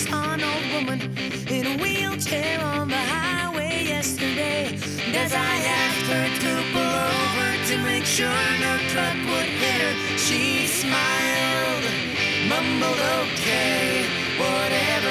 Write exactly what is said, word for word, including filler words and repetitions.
saw an old woman in a wheelchair on the highway yesterday. And as I asked her to pull over to make sure no truck would hit her, she smiled, mumbled okay, whatever.